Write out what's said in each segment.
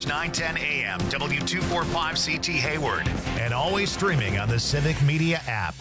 910 AM, W245CT Hayward, and always streaming on the Civic Media app.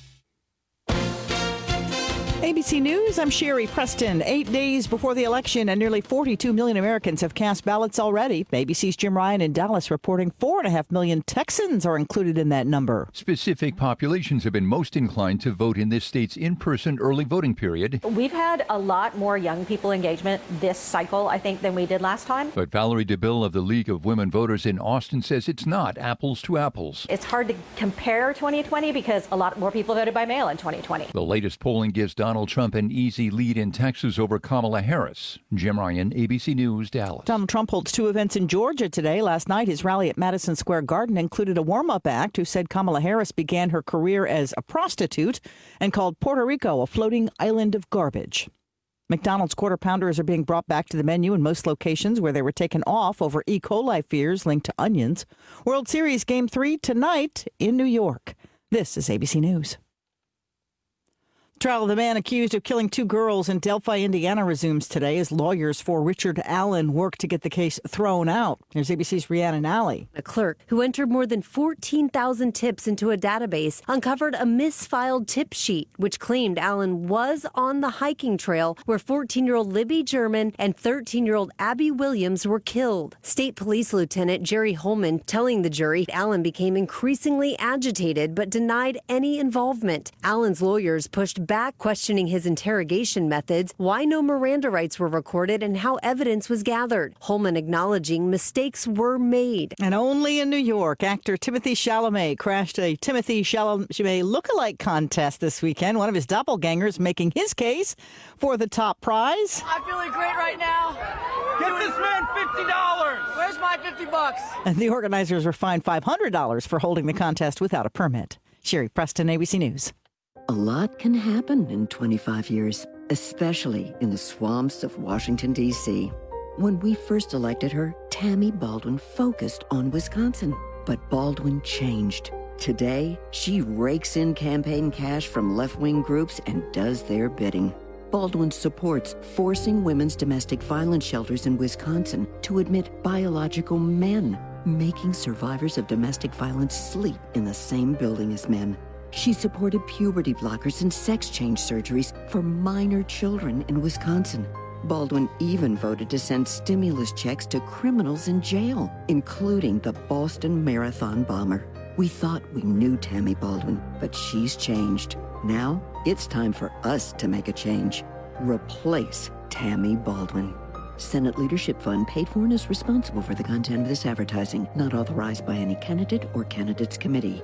ABC News, I'm Sherry Preston. 8 days before the election, and nearly 42 million Americans have cast ballots already. ABC's Jim Ryan in Dallas reporting 4.5 million Texans are included in that number. Specific populations have been most inclined to vote in this state's in-person early voting period. We've had a lot more young people engagement this cycle, I think, than we did last time. But Valerie DeBille of the League of Women Voters in Austin says it's not apples to apples. It's hard to compare 2020 because a lot more people voted by mail in 2020. The latest polling gives Donald Trump an easy lead in Texas over Kamala Harris. Jim Ryan, ABC News, Dallas. Donald Trump holds two events in Georgia today. Last night, his rally at Madison Square Garden included a warm-up act who said Kamala Harris began her career as a prostitute and called Puerto Rico a floating island of garbage. McDonald's Quarter Pounders are being brought back to the menu in most locations where they were taken off over E. coli fears linked to onions. World Series Game 3 tonight in New York. This is ABC News. Trial of the man accused of killing two girls in Delphi, Indiana resumes today as lawyers for Richard Allen work to get the case thrown out. Here's ABC's Rhiannon Alley. A clerk who entered more than 14,000 tips into a database uncovered a misfiled tip sheet, which claimed Allen was on the hiking trail where 14-year-old Libby German and 13-year-old Abby Williams were killed. State Police Lieutenant Jerry Holman telling the jury Allen became increasingly agitated but denied any involvement. Allen's lawyers pushed back, questioning his interrogation methods, why no Miranda rights were recorded, and how evidence was gathered. Holman acknowledging mistakes were made. And only in New York, actor Timothée Chalamet crashed a Timothée Chalamet lookalike contest this weekend. One of his doppelgangers making his case for the top prize. I'm feeling great right now. Give this man $50. Where's my $50? And the organizers were fined $500 for holding the contest without a permit. Sherry Preston, ABC News. A lot can happen in 25 years, especially in the swamps of Washington, D.C. When we first elected her, Tammy Baldwin focused on Wisconsin. But Baldwin changed. Today, she rakes in campaign cash from left-wing groups and does their bidding. Baldwin supports forcing women's domestic violence shelters in Wisconsin to admit biological men, making survivors of domestic violence sleep in the same building as men. She supported puberty blockers and sex change surgeries for minor children in Wisconsin. Baldwin even voted to send stimulus checks to criminals in jail, including the Boston Marathon bomber. We thought we knew Tammy Baldwin, but she's changed. Now it's time for us to make a change. Replace Tammy Baldwin. Senate Leadership Fund paid for and is responsible for the content of this advertising, not authorized by any candidate or candidates committee.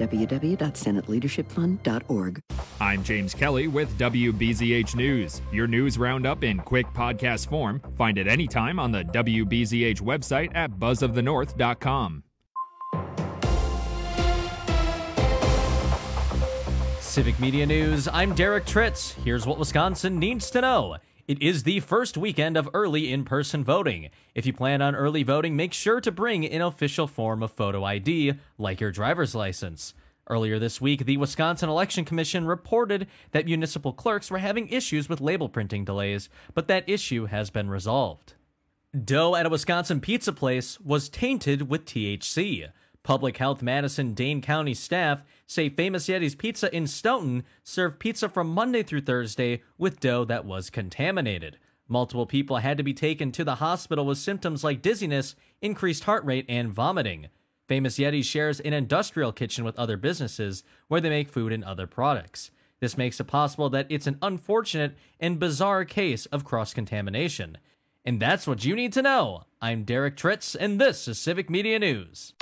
www.senateleadershipfund.org. I'm James Kelly with WBZH News, your news roundup in quick podcast form. Find it anytime on the WBZH website at buzzofthenorth.com. Civic Media News, I'm Derek Tritz. Here's what Wisconsin needs to know. It is the first weekend of early in-person voting. If you plan on early voting, make sure to bring an official form of photo ID, like your driver's license. Earlier this week, the Wisconsin Election Commission reported that municipal clerks were having issues with label printing delays, but that issue has been resolved. Dough at a Wisconsin pizza place was tainted with THC. Public Health Madison-Dane County staff say Famous Yeti's Pizza in Stoughton served pizza from Monday through Thursday with dough that was contaminated. Multiple people had to be taken to the hospital with symptoms like dizziness, increased heart rate, and vomiting. Famous Yeti shares an industrial kitchen with other businesses where they make food and other products. This makes it possible that it's an unfortunate and bizarre case of cross-contamination. And that's what you need to know. I'm Derek Tritz, and this is Civic Media News.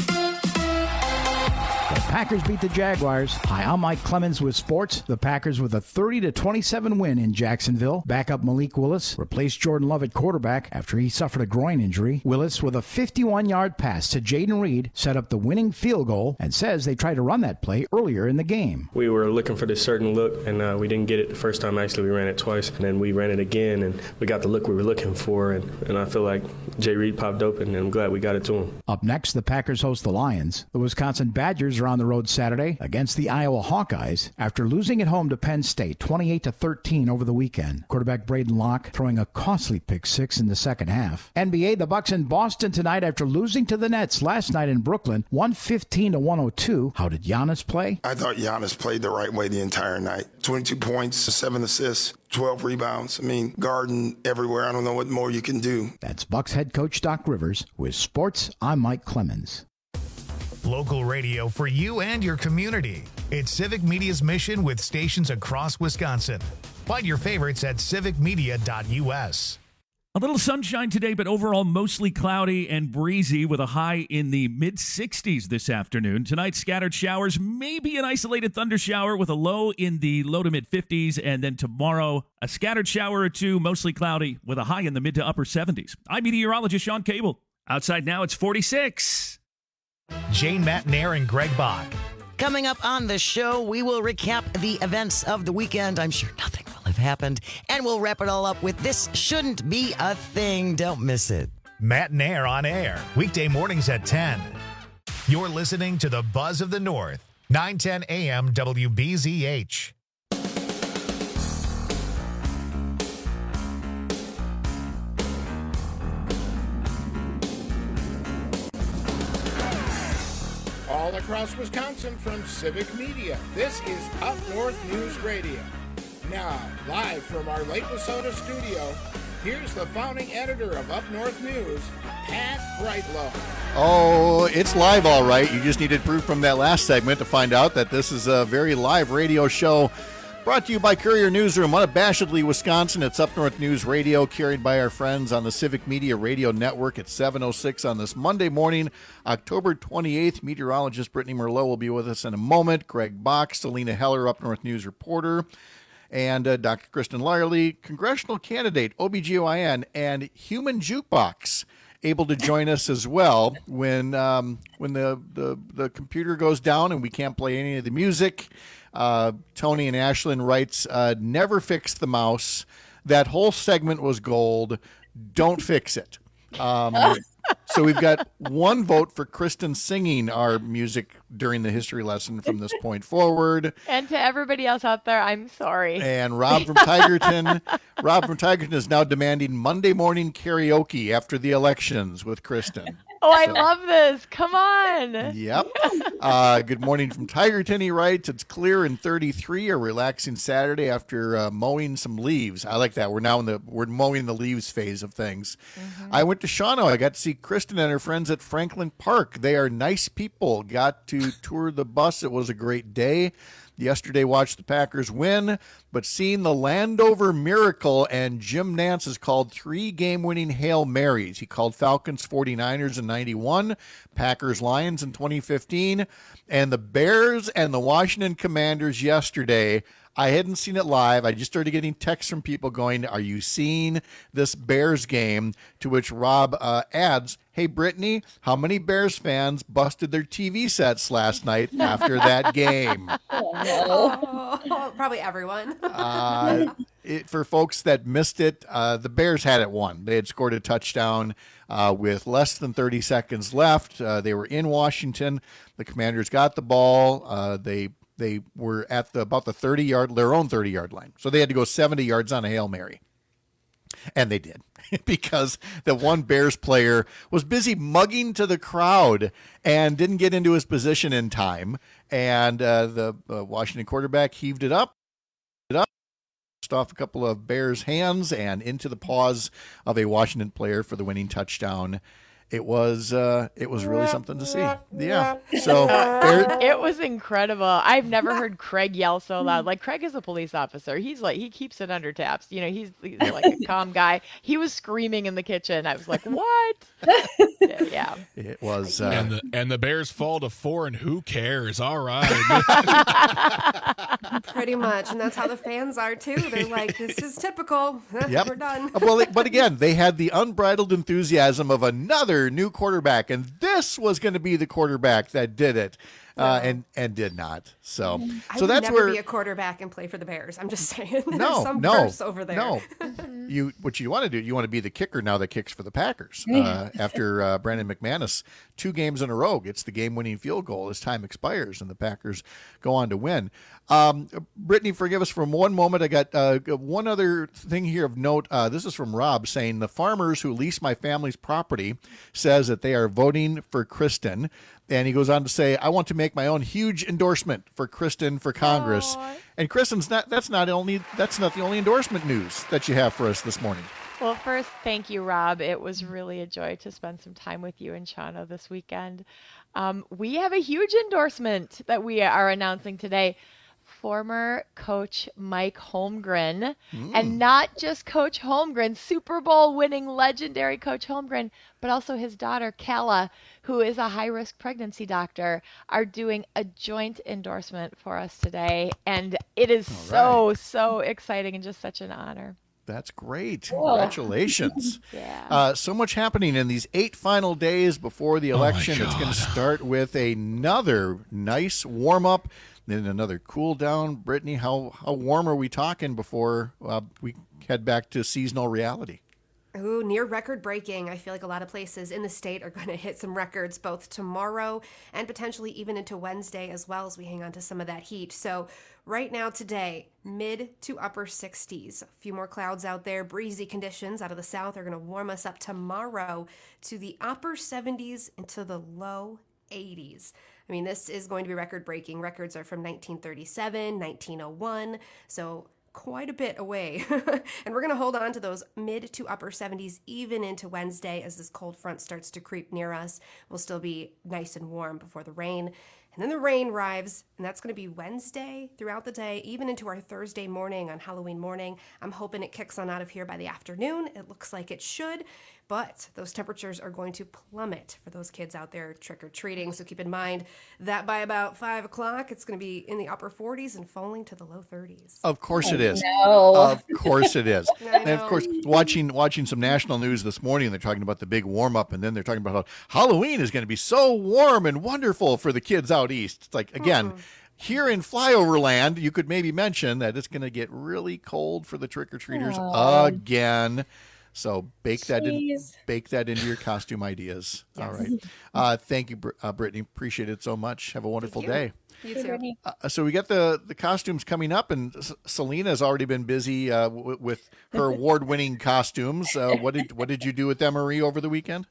The Packers beat the Jaguars. Hi, I'm Mike Clemens with sports. The Packers with a 30-27 win in Jacksonville. Backup Malik Willis replaced Jordan Love at quarterback after he suffered a groin injury. Willis, with a 51-yard pass to Jaden Reed, set up the winning field goal and says they tried to run that play earlier in the game. We were looking for this certain look, and we didn't get it the first time. Actually, we ran it twice, and then we ran it again, and we got the look we were looking for, and I feel like Jay Reed popped open, and I'm glad we got it to him. Up next, the Packers host the Lions. The Wisconsin Badgers are on the the road Saturday against the Iowa Hawkeyes after losing at home to Penn State 28-13 over the weekend. Quarterback Braden Locke throwing a costly pick six in the second half. NBA, the Bucks in Boston tonight after losing to the Nets last night in Brooklyn, 115-102. How did Giannis play? I thought Giannis played the right way the entire night. 22 points, 7 assists, 12 rebounds. I mean, guarding everywhere. I don't know what more you can do. That's Bucks head coach Doc Rivers. With sports, I'm Mike Clemens. Local radio for you and your community. It's Civic Media's mission with stations across Wisconsin. Find your favorites at civicmedia.us. A little sunshine today, but overall mostly cloudy and breezy with a high in the mid-60s this afternoon. Tonight, scattered showers, maybe an isolated thunder shower with a low in the low to mid-50s. And then tomorrow, a scattered shower or two, mostly cloudy with a high in the mid to upper 70s. I'm meteorologist Sean Cable. Outside now, it's 46. Jane Matnair and Greg Bach. Coming up on the show, we will recap the events of the weekend. I'm sure nothing will have happened. And we'll wrap it all up with This Shouldn't Be a Thing. Don't miss it. Matnair on air, weekday mornings at 10. You're listening to the Buzz of the North, 910 AM WBZH. All across Wisconsin from Civic Media, this is Up North News Radio. Now, live from our Lake Wissota studio, here's the founding editor of Up North News, Pat Brightlow. Oh, it's live all right. You just needed proof from that last segment to find out that this is a very live radio show brought to you by Courier Newsroom, unabashedly Wisconsin. It's Up North News Radio, carried by our friends on the Civic Media Radio Network at 7:06 on this Monday morning, October 28th. Meteorologist Brittany Merlot will be with us in a moment. Greg Bach, Selena Heller, Up North News reporter, and Dr. Kristen Lyerly, congressional candidate, OBGYN, and human jukebox, able to join us as well when the computer goes down and we can't play any of the music. Tony and Ashlyn writes, never fix the mouse. That whole segment was gold. Don't fix it. So we've got one vote for Kristen singing our music during the history lesson from this point forward. And to everybody else out there, I'm sorry. And Rob from Tigerton is now demanding Monday morning karaoke after the elections with Kristen. Oh, I love this. Come on. Yep. Good morning from Tigerton, he writes. It's clear in 33, a relaxing Saturday after mowing some leaves. I like that. We're mowing the leaves phase of things. Mm-hmm. I went to Shawano. I got to see Kristen and her friends at Franklin Park. They are nice people. Got to tour the bus. It was a great day. Yesterday watched the Packers win, but seeing the Landover Miracle, and Jim Nantz has called 3 game-winning Hail Marys. He called Falcons 49ers in 91, Packers Lions in 2015, and the Bears and the Washington Commanders yesterday. I hadn't seen it live. I just started getting texts from people going, are you seeing this Bears game? To which Rob adds, hey, Brittany, how many Bears fans busted their TV sets last night after that game? Probably everyone. For folks that missed it, the Bears had it won. They had scored a touchdown with less than 30 seconds left. They were in Washington. The Commanders got the ball. They were at their own 30-yard line. So they had to go 70 yards on a Hail Mary. And they did, because the one Bears player was busy mugging to the crowd and didn't get into his position in time. And the Washington quarterback heaved it up, off a couple of Bears' hands and into the paws of a Washington player for the winning touchdown. It was really something to see. Yeah. So it was incredible. I've never heard Craig yell so loud. Like, Craig is a police officer. He keeps it under taps. You know, he's like a calm guy. He was screaming in the kitchen. I was like, what? Yeah. It was. And the Bears fall to 4, and who cares? All right. Pretty much. And that's how the fans are too. They're like, this is typical. Yep. We're done. Well, but again, they had the unbridled enthusiasm of another new quarterback, and this was going to be the quarterback that did it, and did not. So I would that's never where be a quarterback and play for the Bears. I'm just saying. There's no, some curse over there. No. What you want to do? You want to be the kicker now that kicks for the Packers after Brandon McManus 2 games in a row, gets the game-winning field goal as time expires, and the Packers go on to win. Brittany, forgive us for one moment. I got one other thing here of note. This is from Rob saying, the farmers who lease my family's property says that they are voting for Kristen. And he goes on to say, I want to make my own huge endorsement for Kristen for Congress. Aww. And Kristen's that's not the only endorsement news that you have for us this morning. Well, first, thank you, Rob. It was really a joy to spend some time with you and Shauna this weekend. We have a huge endorsement that we are announcing today. Former coach Mike Holmgren, and not just Coach Holmgren, Super Bowl winning legendary Coach Holmgren, but also his daughter Kala, who is a high-risk pregnancy doctor, are doing a joint endorsement for us today. And it is so exciting and just such an honor. That's great. Congratulations. Yeah. So much happening in these 8 final days before the election. It's going to start with another nice warm-up, then another cool down. Brittany, how warm are we talking before we head back to seasonal reality? Ooh, near record breaking. I feel like a lot of places in the state are going to hit some records both tomorrow and potentially even into Wednesday as well as we hang on to some of that heat. So right now today, mid to upper 60s. A few more clouds out there. Breezy conditions out of the south are going to warm us up tomorrow to the upper 70s into the low 80s. I mean, this is going to be record breaking. Records are from 1937, 1901. So quite a bit away. And we're going to hold on to those mid to upper 70s even into Wednesday as this cold front starts to creep near us. We'll still be nice and warm before the rain. And then the rain arrives, and that's going to be Wednesday throughout the day, even into our Thursday morning on Halloween morning. I'm hoping it kicks on out of here by the afternoon. It looks like it should, but those temperatures are going to plummet for those kids out there trick-or-treating. So keep in mind that by about 5 o'clock, it's going to be in the upper 40s and falling to the low 30s. Of course it is. No. Of course it is. And of course, watching some national news this morning, they're talking about the big warm-up, and then they're talking about how Halloween is going to be so warm and wonderful for the kids out east. It's like, again, here in Flyover Land, you could maybe mention that it's going to get really cold for the trick-or-treaters again. So bake that into your costume ideas. Yes. All right. Thank you, Brittany. Appreciate it so much. Have a wonderful day. You too. So we got the costumes coming up, and Selena has already been busy with her award-winning costumes. What did you do with Emery over the weekend?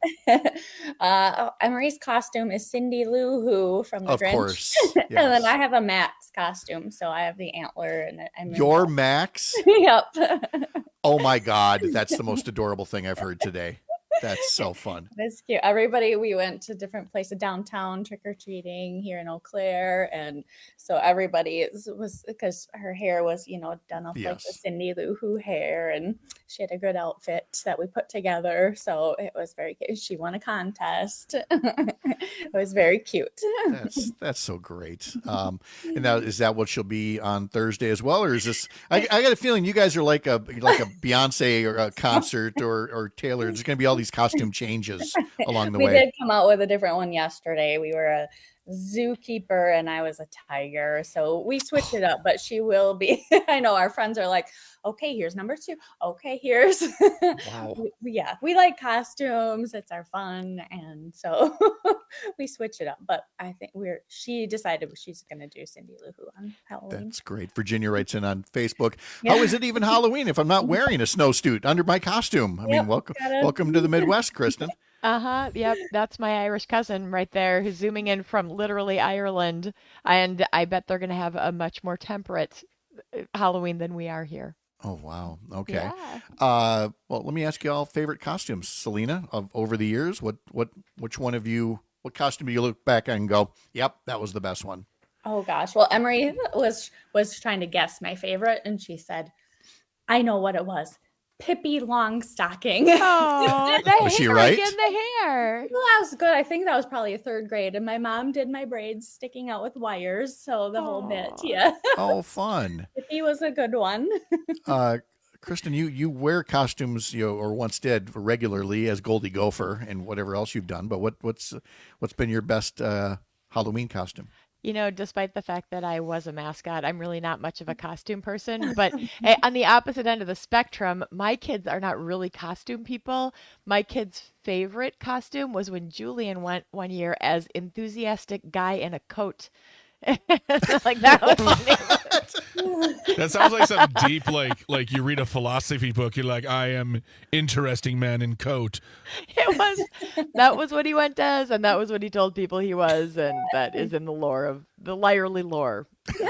Emery's costume is Cindy Lou Who from The Grinch. Of course. Yes. And then I have a Max costume, so I have the antler. And I'm Your Max? Yep. Oh my God, that's the most adorable thing I've heard today. That's so fun. That's cute. We went to different places downtown trick-or-treating here in Eau Claire. And so everybody was because her hair was, done up like the Cindy Lou Who hair. And she had a good outfit that we put together. So it was very cute. She won a contest. It was very cute. That's so great. And now, is that what she'll be on Thursday as well? Or is this, I got a feeling you guys are like a Beyonce or a concert or Taylor. There's going to be all these costume changes along the way. We did come out with a different one yesterday. We were a zookeeper and I was a tiger. So we switched it up, but she will be. I know our friends are like, okay, here's number 2. Okay, here's. Wow. We like costumes. It's our fun. And so we switch it up. But I think she decided she's going to do Cindy Lou Who on Halloween. That's great. Virginia writes in on Facebook. Yeah. How is it even Halloween if I'm not wearing a snowsuit under my costume? I mean, welcome to the Midwest, Kristen. Yep. That's my Irish cousin right there who's zooming in from literally Ireland. And I bet they're going to have a much more temperate Halloween than we are here. Oh, wow. Okay. Yeah. Well, let me ask you all favorite costumes. Selena, over the years, which one of you, what costume do you look back and go, yep, that was the best one? Oh, gosh. Well, Emery was trying to guess my favorite, and she said, I know what it was. Pippi Longstocking. Oh, was she right? In the hair. Well, that was good. I think that was probably 3rd grade, and my mom did my braids sticking out with wires, so the whole bit. Yeah. Oh, fun. Pippi was a good one. Kristen, you wear costumes, or once did regularly as Goldie Gopher and whatever else you've done. But what's been your best Halloween costume? despite the fact that I was a mascot, I'm really not much of a costume person. But on the opposite end of the spectrum, my kids are not really costume people. My kid's favorite costume was when Julian went one year as enthusiastic guy in a coat. Like that was funny. That sounds like something deep, like you read a philosophy book. You're like, I am interesting man in coat. That was what he went as, and that was what he told people he was, and that is in the lore of the Lyerly lore.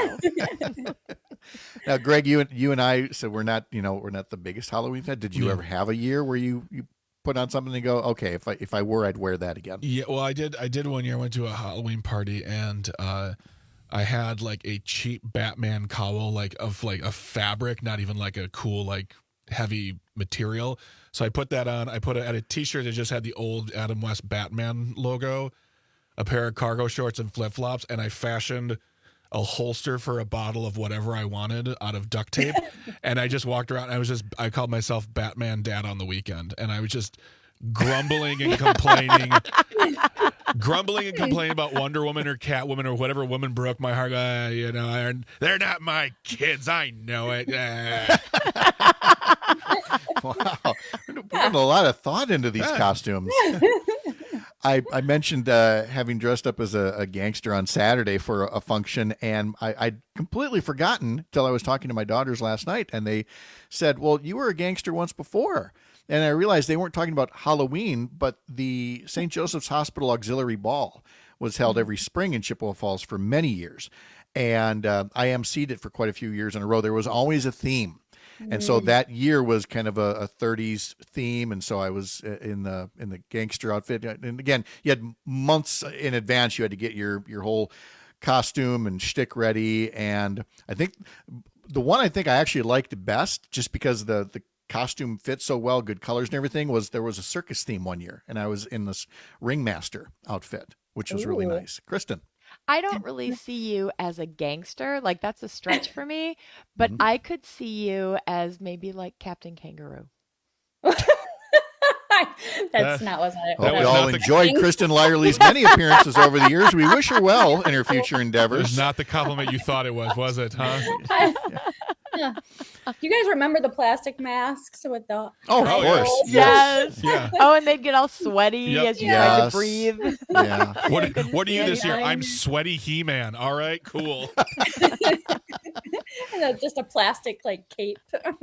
Now, Greg, you and I said we're not the biggest Halloween fan. Did you ever have a year where you put on something and go, okay, if I were, I'd wear that again? Yeah, well, I did one year. I went to a Halloween party, and I had like a cheap Batman cowl, like of like a fabric, not even like a cool like heavy material. So I put that on. I put it at a t-shirt that just had the old Adam West Batman logo, a pair of cargo shorts and flip-flops, and I fashioned a holster for a bottle of whatever I wanted out of duct tape. And I just walked around. I called myself Batman Dad on the weekend, and I was just grumbling and complaining about Wonder Woman or Catwoman or whatever woman broke my heart. They're not my kids. I know it. Wow, we're putting a lot of thought into these costumes. I mentioned having dressed up as a gangster on Saturday for a function, and I'd completely forgotten till I was talking to my daughters last night, and they said, well, you were a gangster once before. And I realized they weren't talking about Halloween, but the St. Joseph's Hospital Auxiliary Ball was held every spring in Chippewa Falls for many years. And I emceed it for quite a few years in a row. There was always a theme. And so that year was kind of a 30s theme. And so I was in the gangster outfit. And again, you had months in advance. You had to get your whole costume and shtick ready. And I think the one I actually liked best, just because the costume fit so well, good colors and everything, was there was a circus theme one year, and I was in this ringmaster outfit, which was really nice. Kristen. I don't really see you as a gangster. Like, that's a stretch for me, but I could see you as maybe like Captain Kangaroo. That's not what I we all enjoyed Kristen Lyerly's many appearances over the years. We wish her well in her future endeavors. It was not the compliment you thought it was it, huh? Yeah. Do you guys remember the plastic masks with the? Oh, of course. Yes. Yeah. Oh, and they'd get all sweaty as you tried to breathe. Yeah. What are you this year? I'm sweaty He-Man. All right, cool. And just a plastic like cape.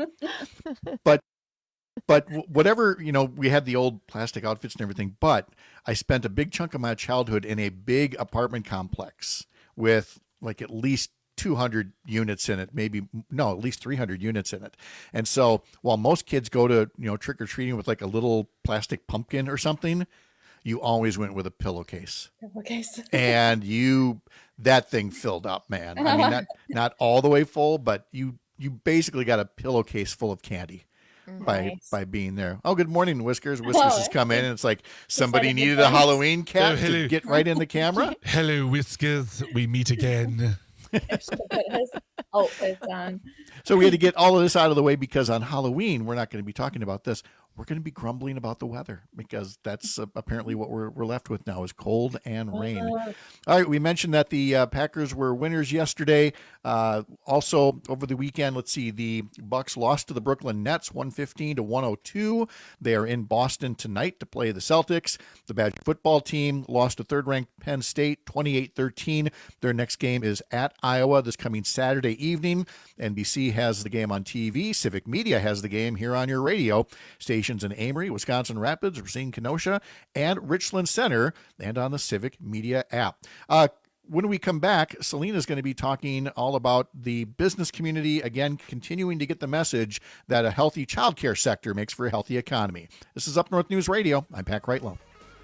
But whatever, we had the old plastic outfits and everything, but I spent a big chunk of my childhood in a big apartment complex with like at least 200 units in it, at least 300 units in it. And so while most kids go to, trick-or-treating with like a little plastic pumpkin or something, you always went with a pillowcase. And that thing filled up, man. I mean, not all the way full, but you basically got a pillowcase full of candy. By being there. Oh, good morning, Whiskers. Whiskers has come in, and it's like somebody needed a Halloween cap to get right in the camera. Hello, Whiskers. We meet again. Outfits on. So we had to get all of this out of the way, because on Halloween, we're not going to be talking about this. We're going to be grumbling about the weather, because that's apparently what we're left with now is cold and rain. All right, we mentioned that the Packers were winners yesterday. Also, over the weekend, let's see, the Bucs lost to the Brooklyn Nets 115-102. They are in Boston tonight to play the Celtics. The Badger football team lost to third-ranked Penn State 28-13. Their next game is at Iowa this coming Saturday evening. NBC has the game on TV. Civic Media has the game here on your radio station in Amory, Wisconsin Rapids, Racine, Kenosha, and Richland Center, and on the Civic Media app. When we come back, Selena's going to be talking all about the business community, again, continuing to get the message that a healthy childcare sector makes for a healthy economy. This is Up North News Radio. I'm Pat Kreitlow.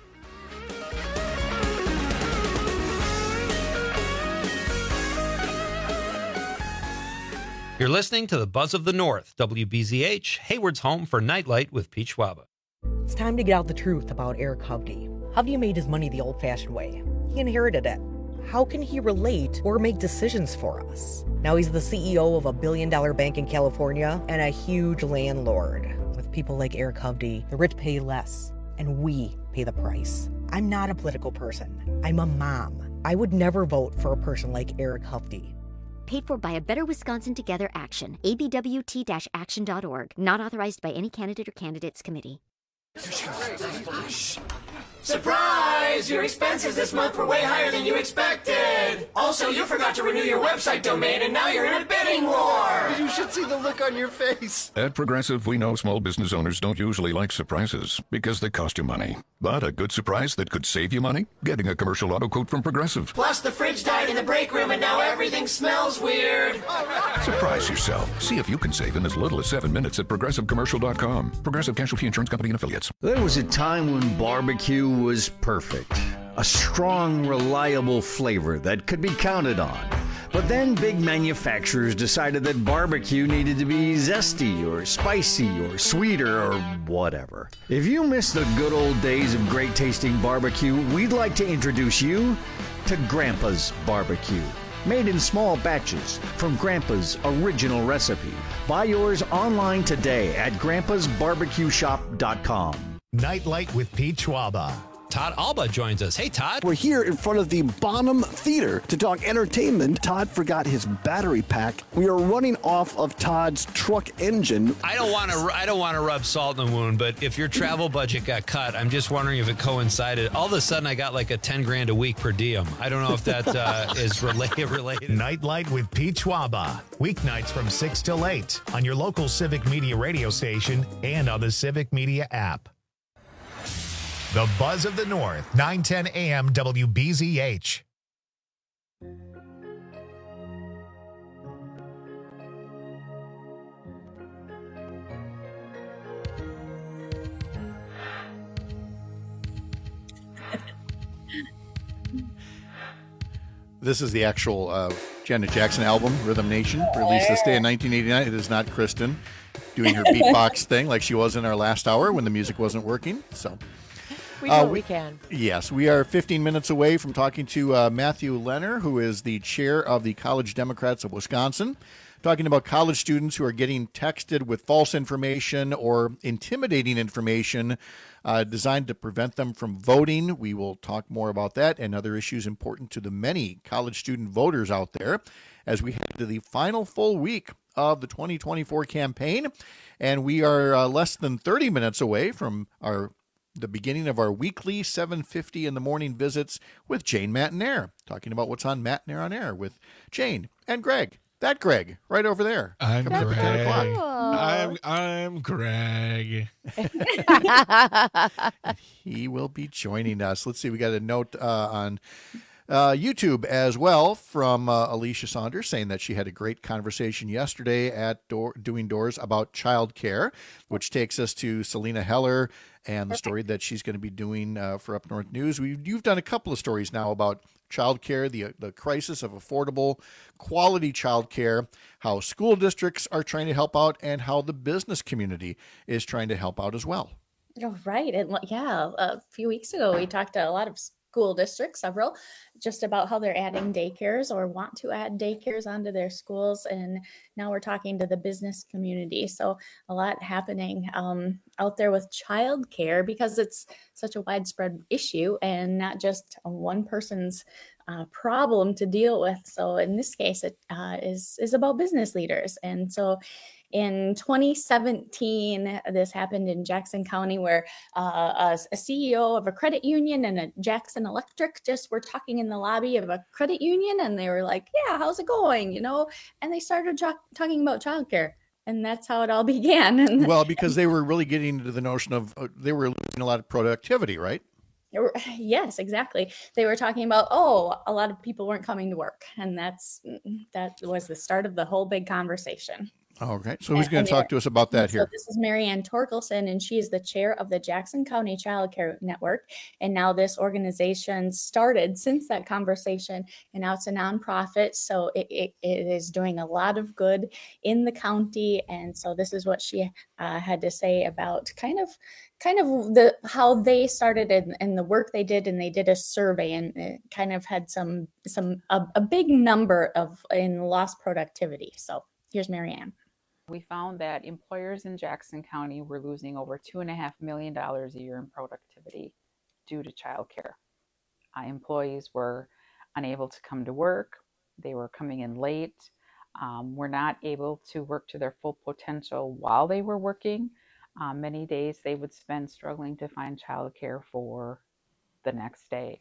You're listening to the Buzz of the North, WBZH, Hayward's home for Nightlight with Pete Schwaba. It's time to get out the truth about Eric Hovde. Hovde made his money the old-fashioned way. He inherited it. How can he relate or make decisions for us? Now he's the CEO of a billion-dollar bank in California and a huge landlord. With people like Eric Hovde, the rich pay less, and we pay the price. I'm not a political person. I'm a mom. I would never vote for a person like Eric Hufty. Paid for by a Better Wisconsin Together Action. abwt-action.org. Not authorized by any candidate or candidates committee. Surprise! Your expenses this month were way higher than you expected! Also, you forgot to renew your website domain and now you're in a bidding war! You should see the look on your face. At Progressive, we know small business owners don't usually like surprises because they cost you money. But a good surprise that could save you money? Getting a commercial auto quote from Progressive. Plus, the fridge died in the break room and now everything smells weird! Surprise yourself. See if you can save in as little as 7 minutes at ProgressiveCommercial.com. Progressive Casualty Insurance Company and Affiliates. There was a time when barbecue was perfect. A strong, reliable flavor that could be counted on. But then big manufacturers decided that barbecue needed to be zesty or spicy or sweeter or whatever. If you miss the good old days of great tasting barbecue, we'd like to introduce you to Grandpa's Barbecue. Made in small batches from Grandpa's original recipe. Buy yours online today at grandpasbarbecueshop.com. Nightlight with Pete Schwaba. Todd Alba joins us. Hey, Todd. We're here in front of the Bonham Theater to talk entertainment. Todd forgot his battery pack. We are running off of Todd's truck engine. I don't want to rub salt in the wound, but if your travel budget got cut, I'm just wondering if it coincided. All of a sudden, I got like a $10,000 a week per diem. I don't know if that is related. Nightlight with Pete Schwaba. Weeknights from 6 till 8 on your local Civic Media radio station and on the Civic Media app. The Buzz of the North, 9:10 a.m. WBZH. This is the actual Janet Jackson album, Rhythm Nation, released this day in 1989. It is not Kristen doing her beatbox thing like she was in our last hour when the music wasn't working. So we do what we can. Yes, we are 15 minutes away from talking to Matthew Leonard, who is the chair of the College Democrats of Wisconsin, talking about college students who are getting texted with false information or intimidating information designed to prevent them from voting. We will talk more about that and other issues important to the many college student voters out there as we head to the final full week of the 2024 campaign. And we are less than 30 minutes away from the beginning of our weekly 7:50 in the morning visits with Jane Matinaire, talking about what's on Matinaire on Air with Jane and Greg. That Greg, right over there. I'm Coming up at 10 o'clock. I'm Greg. He will be joining us. Let's see. We got a note on YouTube as well from Alicia Saunders saying that she had a great conversation yesterday at Doing Doors about childcare, which takes us to Selena Heller and the story that she's going to be doing for Up North News. You've done a couple of stories now about childcare, the crisis of affordable, quality childcare, how school districts are trying to help out, and how the business community is trying to help out as well. Oh, right. And yeah, a few weeks ago, we talked to a lot of school districts, several, just about how they're adding daycares or want to add daycares onto their schools. And now we're talking to the business community. So a lot happening out there with childcare because it's such a widespread issue and not just one person's problem to deal with. So in this case, it is about business leaders. And so in 2017, this happened in Jackson County where a CEO of a credit union and a Jackson Electric just were talking in the lobby of a credit union. And they were like, yeah, how's it going? And they started talking about childcare. And that's how it all began. Well, because they were really getting into the notion of they were losing a lot of productivity, right? Yes, exactly. They were talking about, a lot of people weren't coming to work. And that was the start of the whole big conversation. Okay. So who's going to talk to us about that here? This is Marianne Torkelson, and she is the chair of the Jackson County Child Care Network. And now this organization started since that conversation, and now it's a nonprofit. So it is doing a lot of good in the county. And so this is what she had to say about kind of how they started and the work they did. And they did a survey, and it kind of had a big number in lost productivity. So here's Marianne. We found that employers in Jackson County were losing over $2.5 million a year in productivity due to childcare. Employees were unable to come to work. They were coming in late, were not able to work to their full potential while they were working. Many days they would spend struggling to find childcare for the next day.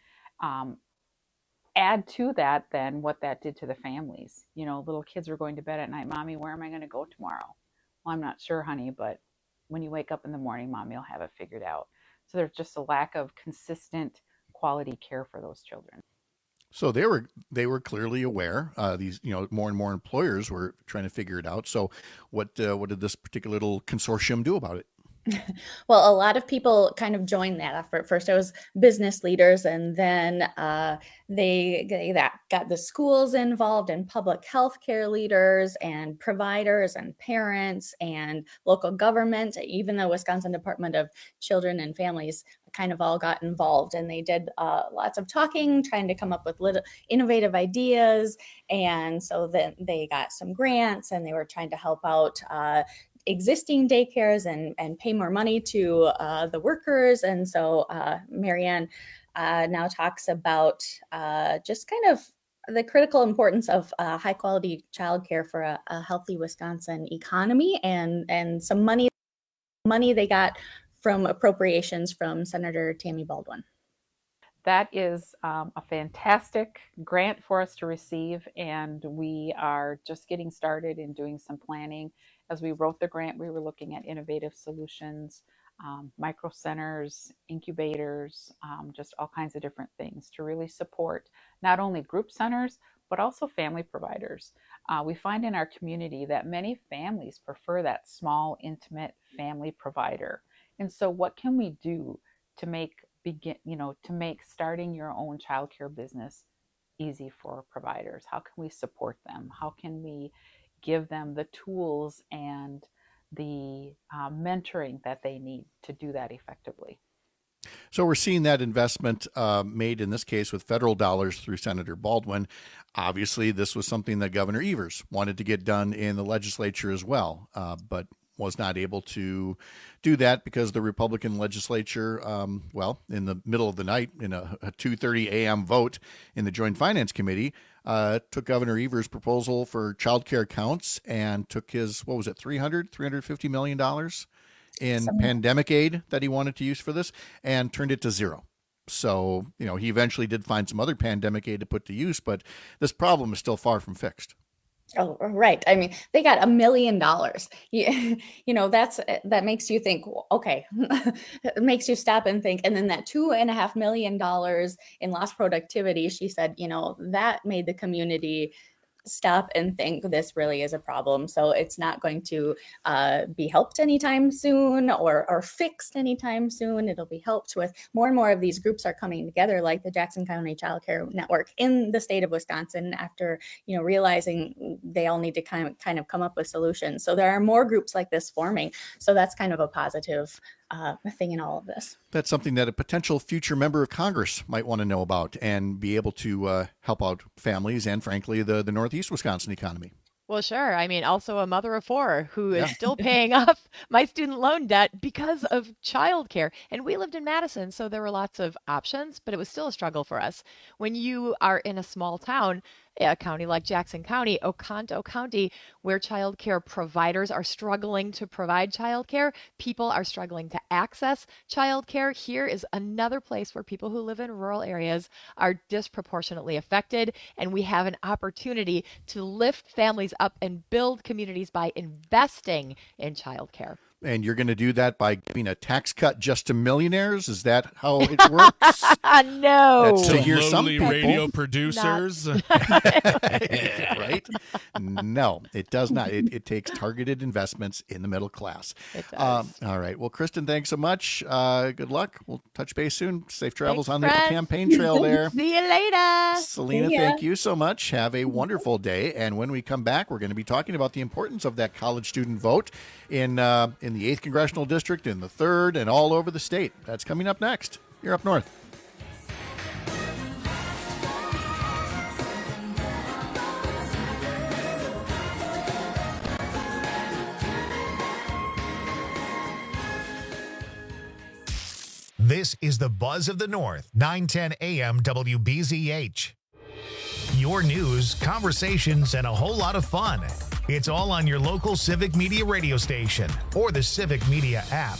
Add to that then what that did to the families. Little kids were going to bed at night. Mommy, where am I going to go tomorrow? Well, I'm not sure, honey, but when you wake up in the morning, Mommy will have it figured out. So there's just a lack of consistent quality care for those children. So they were clearly aware. These more and more employers were trying to figure it out. So what did this particular little consortium do about it? Well, a lot of people kind of joined that effort. First, it was business leaders, and then they got the schools involved, and public health care leaders and providers and parents and local government. Even the Wisconsin Department of Children and Families kind of all got involved, and they did lots of talking, trying to come up with little innovative ideas. And so then they got some grants, and they were trying to help out existing daycares and pay more money to the workers. And so Marianne now talks about just kind of the critical importance of high quality childcare for a healthy Wisconsin economy, and some money they got from appropriations from Senator Tammy Baldwin. That is a fantastic grant for us to receive, and we are just getting started in doing some planning. As we wrote the grant, we were looking at innovative solutions, micro centers, incubators, just all kinds of different things to really support not only group centers, but also family providers. We find in our community that many families prefer that small, intimate family provider. And so what can we do to make starting your own childcare business easy for providers? How can we support them? How can we give them the tools and the mentoring that they need to do that effectively? So we're seeing that investment made in this case with federal dollars through Senator Baldwin. Obviously, this was something that Governor Evers wanted to get done in the legislature as well, but was not able to do that because the Republican legislature, in the middle of the night in a 2:30 a.m. vote in the Joint Finance Committee, took Governor Evers' proposal for child care counts and took his, $350 million in pandemic aid that he wanted to use for this and turned it to zero. So, he eventually did find some other pandemic aid to put to use, but this problem is still far from fixed. Oh, right. I mean, they got $1 million. That makes you think, okay, it makes you stop and think. And then that $2.5 million in lost productivity, she said, that made the community stop and think this really is a problem. So it's not going to be helped anytime soon or fixed anytime soon. It'll be helped with more and more of these groups are coming together, like the Jackson County Child Care Network in the state of Wisconsin, after realizing they all need to kind of come up with solutions. So there are more groups like this forming. So that's kind of a positive thing in all of this. That's something that a potential future member of Congress might want to know about and be able to help out families and, frankly, the Northeast Wisconsin economy. Well, sure. I mean, also a mother of four who is still paying off my student loan debt because of childcare. And we lived in Madison, so there were lots of options, but it was still a struggle for us. When you are in a small town, a county like Jackson County, Oconto County, where childcare providers are struggling to provide childcare, people are struggling to access childcare. Here is another place where people who live in rural areas are disproportionately affected, and we have an opportunity to lift families up and build communities by investing in childcare. And you're going to do that by giving a tax cut just to millionaires? Is that how it works? No. That's to hear some people. Radio producers. Right? No, it does not. It takes targeted investments in the middle class. It does. All right. Well, Kristen, thanks so much. Good luck. We'll touch base soon. Safe travels on the friends. campaign trail there. See you later. Selena, thank you so much. Have a wonderful day. And when we come back, we're going to be talking about the importance of that college student vote in the 8th Congressional District, in the 3rd, and all over the state. That's coming up next. You're Up North. This is the Buzz of the North, 910 AM WBZH. Your news, conversations, and a whole lot of fun. It's all on your local Civic Media radio station or the Civic Media app.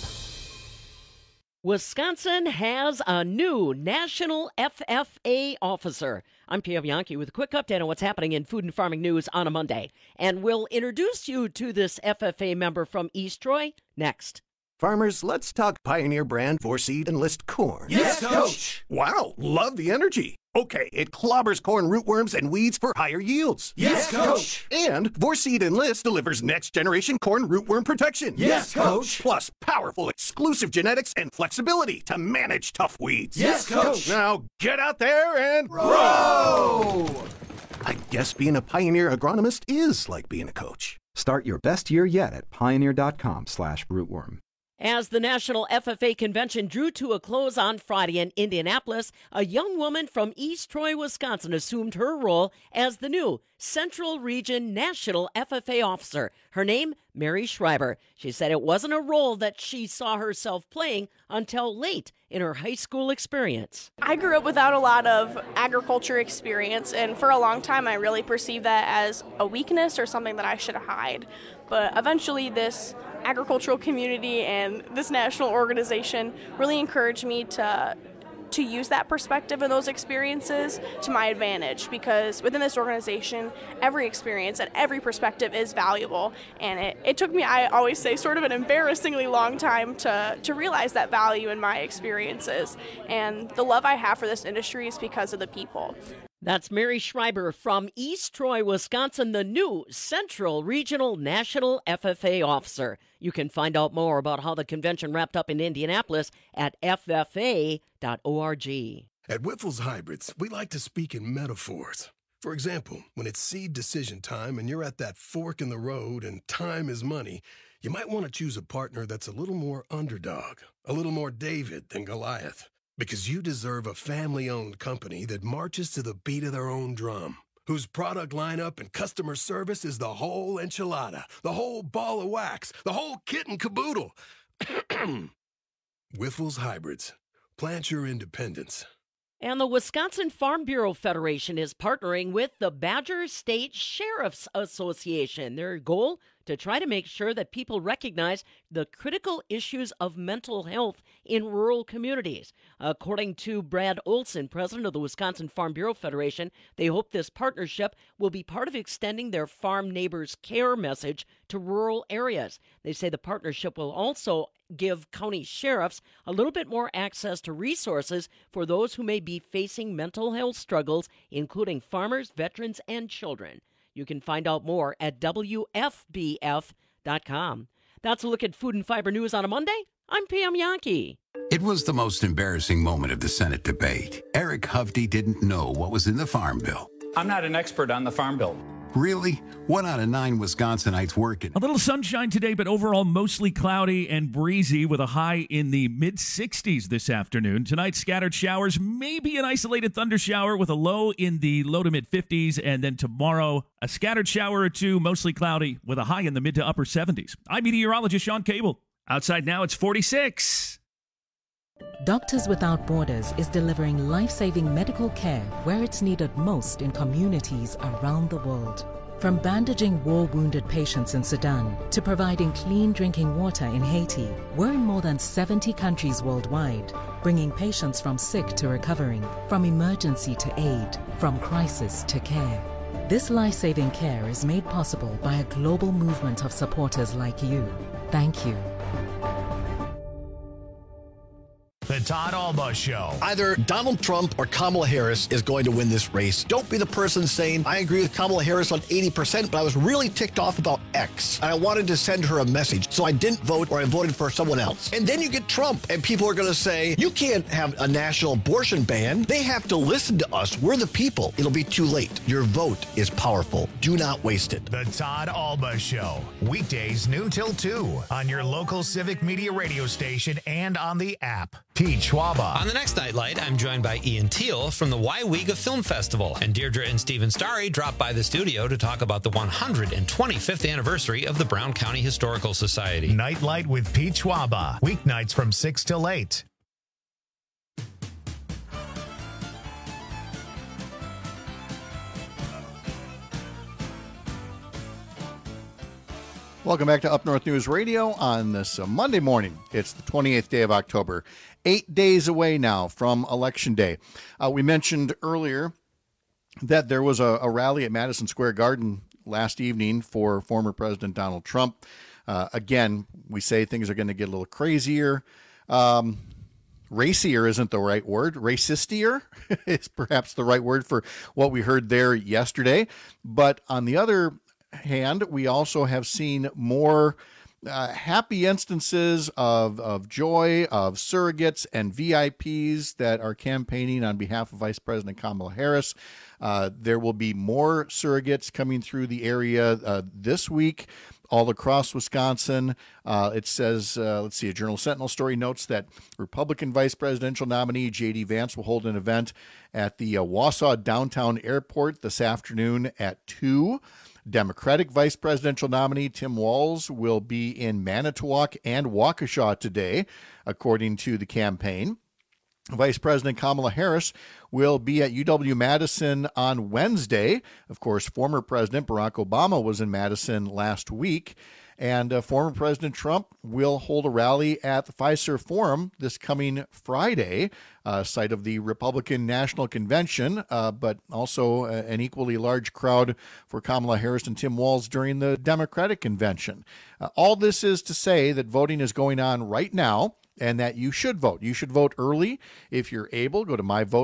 Wisconsin has a new National FFA officer. I'm Pam Yankee with a quick update on what's happening in food and farming news on a Monday. And we'll introduce you to this FFA member from East Troy next. Farmers, let's talk Pioneer brand Vorseed Enlist corn. Yes, Coach! Wow, love the energy. Okay, it clobbers corn rootworms and weeds for higher yields. Yes, Coach! And Vorseed Enlist delivers next-generation corn rootworm protection. Yes, Coach! Plus powerful exclusive genetics and flexibility to manage tough weeds. Yes, Coach! Now get out there and grow! I guess being a Pioneer agronomist is like being a coach. Start your best year yet at pioneer.com/rootworm. As the National FFA Convention drew to a close on Friday in Indianapolis, a young woman from East Troy, Wisconsin, assumed her role as the new Central Region National FFA Officer. Her name, Mary Schreiber. She said it wasn't a role that she saw herself playing until late in her high school experience. I grew up without a lot of agriculture experience, and for a long time I really perceived that as a weakness or something that I should hide. But eventually this agricultural community and this national organization really encouraged me to use that perspective and those experiences to my advantage, because within this organization, every experience and every perspective is valuable. And it took me, I always say, sort of an embarrassingly long time to realize that value in my experiences. And the love I have for this industry is because of the people. That's Mary Schreiber from East Troy, Wisconsin, the new Central Regional National FFA Officer. You can find out more about how the convention wrapped up in Indianapolis at ffa.org. At Whiffles Hybrids, we like to speak in metaphors. For example, when it's seed decision time and you're at that fork in the road and time is money, you might want to choose a partner that's a little more underdog, a little more David than Goliath. Because you deserve a family-owned company that marches to the beat of their own drum, whose product lineup and customer service is the whole enchilada, the whole ball of wax, the whole kit and caboodle. Whiffles Hybrids. Plant your independence. And the Wisconsin Farm Bureau Federation is partnering with the Badger State Sheriff's Association. Their goal? To try to make sure that people recognize the critical issues of mental health in rural communities. According to Brad Olson, president of the Wisconsin Farm Bureau Federation, they hope this partnership will be part of extending their Farm Neighbors Care message to rural areas. They say the partnership will also give county sheriffs a little bit more access to resources for those who may be facing mental health struggles, including farmers, veterans, and children. You can find out more at WFBF.com. That's a look at food and fiber news on a Monday. I'm Pam Yankee. It was the most embarrassing moment of the Senate debate. Eric Hovde didn't know what was in the Farm Bill. I'm not an expert on the Farm Bill. Really? 1 out of 9 Wisconsinites working. A little sunshine today, but overall mostly cloudy and breezy with a high in the mid-60s this afternoon. Tonight, scattered showers, maybe an isolated thunder shower with a low in the low to mid-50s. And then tomorrow, a scattered shower or two, mostly cloudy with a high in the mid to upper 70s. I'm meteorologist Sean Cable. Outside now, it's 46. Doctors Without Borders is delivering life-saving medical care where it's needed most in communities around the world. From bandaging war-wounded patients in Sudan to providing clean drinking water in Haiti, we're in more than 70 countries worldwide, bringing patients from sick to recovering, from emergency to aid, from crisis to care. This life-saving care is made possible by a global movement of supporters like you. Thank you. The Todd Alba Show. Either Donald Trump or Kamala Harris is going to win this race. Don't be the person saying, I agree with Kamala Harris on 80%, but I was really ticked off about X. And I wanted to send her a message, so I didn't vote or I voted for someone else. And then you get Trump, and people are going to say, you can't have a national abortion ban. They have to listen to us. We're the people. It'll be too late. Your vote is powerful. Do not waste it. The Todd Alba Show. Weekdays noon till 2 on your local Civic Media radio station and on the app. Pete Schwaba. On the next Nightlight, I'm joined by Ian Teal from the Waiwiga Film Festival, and Deirdre and Stephen Starry dropped by the studio to talk about the 125th anniversary of the Brown County Historical Society. Nightlight with Pete Schwaba. Weeknights from 6 till 8. Welcome back to Up North News Radio on this Monday morning. It's the 28th day of October, 8 days away now from Election Day. We mentioned earlier that there was a rally at Madison Square Garden last evening for former President Donald Trump. Again, we say things are going to get a little crazier. Racier isn't the right word. Racistier is perhaps the right word for what we heard there yesterday. But on the other hand, we also have seen more happy instances of joy, of surrogates and VIPs that are campaigning on behalf of Vice President Kamala Harris. There will be more surrogates coming through the area this week all across Wisconsin. It says, let's see, a Journal Sentinel story notes that Republican vice presidential nominee J.D. Vance will hold an event at the Wausau Downtown Airport this afternoon at 2. Democratic vice presidential nominee Tim Walz will be in Manitowoc and Waukesha today, according to the campaign. Vice President Kamala Harris will be at UW-Madison on Wednesday. Of course, former President Barack Obama was in Madison last week. And former President Trump will hold a rally at the Fiserv Forum this coming Friday, site of the Republican National Convention, but also an equally large crowd for Kamala Harris and Tim Walz during the Democratic Convention. All this is to say that voting is going on right now, and that you should vote. You should vote early if you're able. Go to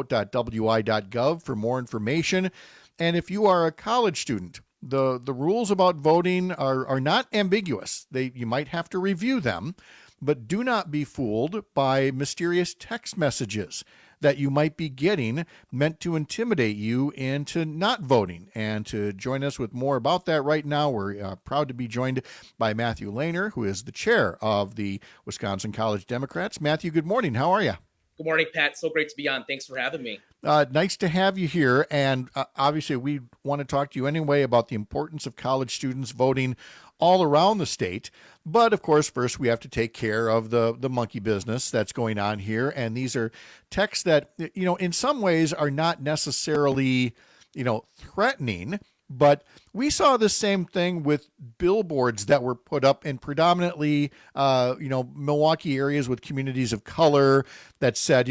myvote.wi.gov for more information. And if you are a college student, the rules about voting are not ambiguous. You might have to review them, but do not be fooled by mysterious text messages that you might be getting meant to intimidate you into not voting. And to join us with more about that right now, we're proud to be joined by Matthew Lehner, who is the chair of the Wisconsin College Democrats. Matthew, good morning. How are you? Good morning, Pat. So great to be on. Thanks for having me. Nice to have you here. And obviously, we want to talk to you anyway about the importance of college students voting all around the state. But of course, first we have to take care of the monkey business that's going on here. And these are texts that, in some ways are not necessarily, threatening. But we saw the same thing with billboards that were put up in predominantly, Milwaukee areas with communities of color that said,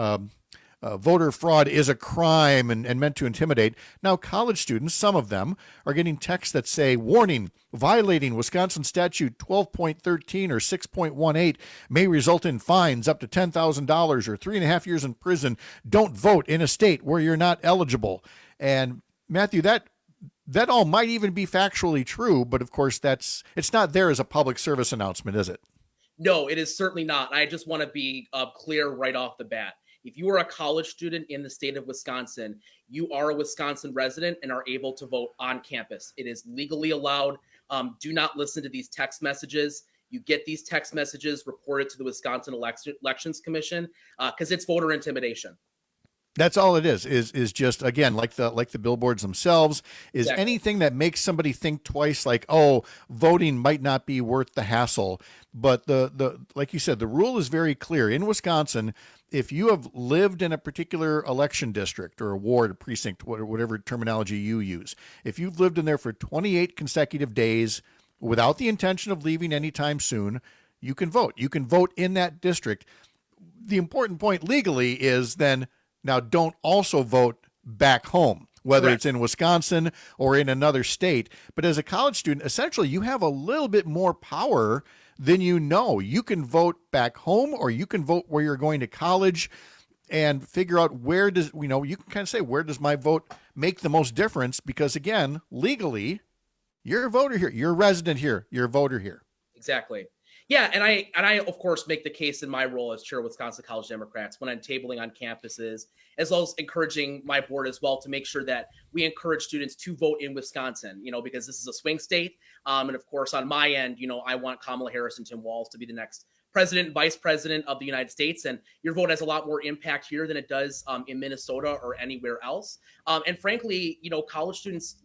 voter fraud is a crime and meant to intimidate. Now, college students, some of them, are getting texts that say, warning, violating Wisconsin statute 12.13 or 6.18 may result in fines up to $10,000 or 3.5 years in prison. Don't vote in a state where you're not eligible. And Matthew, that all might even be factually true, but of course it's not there as a public service announcement, is it? No, it is certainly not. I just want to be clear right off the bat. If you are a college student in the state of Wisconsin, you are a Wisconsin resident and are able to vote on campus. It is legally allowed. Do not listen to these text messages. You get these text messages reported to the Wisconsin Elections Commission because it's voter intimidation. That's all it is just, again, like the billboards themselves, is exactly. Anything that makes somebody think twice, like, oh, voting might not be worth the hassle. But the like you said, the rule is very clear. In Wisconsin, if you have lived in a particular election district or a ward, a precinct, whatever terminology you use, if you've lived in there for 28 consecutive days without the intention of leaving anytime soon, you can vote. You can vote in that district. The important point legally is then, now, don't also vote back home, whether Correct. It's in Wisconsin or in another state. But as a college student, essentially, you have a little bit more power than you know. You can vote back home or you can vote where you're going to college and figure out you can kind of say, where does my vote make the most difference? Because, again, legally, you're a voter here. You're a resident here. You're a voter here. Exactly. Yeah, and I of course make the case in my role as chair of Wisconsin College Democrats when I'm tabling on campuses, as well as encouraging my board as well to make sure that we encourage students to vote in Wisconsin, because this is a swing state. And of course, on my end, I want Kamala Harris and Tim Walz to be the next president, vice president of the United States. And your vote has a lot more impact here than it does in Minnesota or anywhere else. And frankly, college students live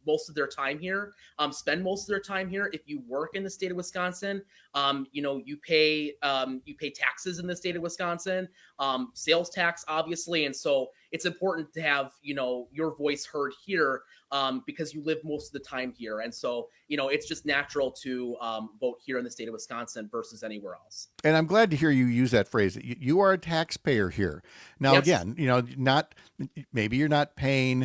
most of their time here, spend most of their time here. If you work in the state of Wisconsin, you pay taxes in the state of Wisconsin, sales tax, obviously. And so it's important to have, your voice heard here because you live most of the time here. And so, it's just natural to vote here in the state of Wisconsin versus anywhere else. And I'm glad to hear you use that phrase. You are a taxpayer here. Now, Yes. again, maybe you're not paying,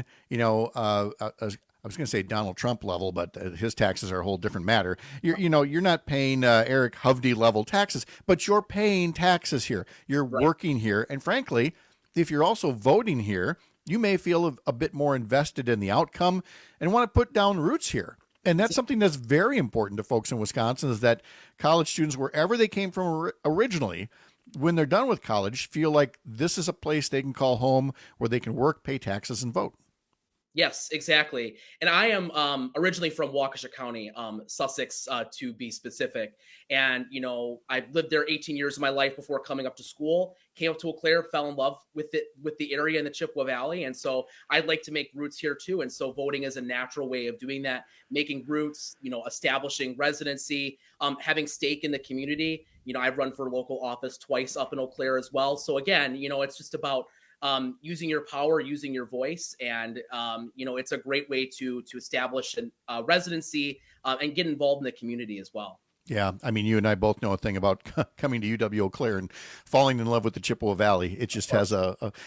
I was going to say Donald Trump level, but his taxes are a whole different matter. You're not paying Eric Hovde level taxes, but you're paying taxes here. You're working here. And frankly, if you're also voting here, you may feel a bit more invested in the outcome and want to put down roots here. And that's something that's very important to folks in Wisconsin, is that college students, wherever they came from originally, when they're done with college, feel like this is a place they can call home where they can work, pay taxes, and vote. Yes, exactly. And I am originally from Waukesha County, Sussex, to be specific. And, I lived there 18 years of my life before coming up to school, came up to Eau Claire, fell in love with the area in the Chippewa Valley. And so I'd like to make roots here too. And so voting is a natural way of doing that, making roots, establishing residency, having stake in the community. I've run for local office twice up in Eau Claire as well. So again, it's just about using your power, using your voice. And, it's a great way to establish a residency and get involved in the community as well. Yeah. I mean, you and I both know a thing about coming to UW Eau Claire and falling in love with the Chippewa Valley. It just has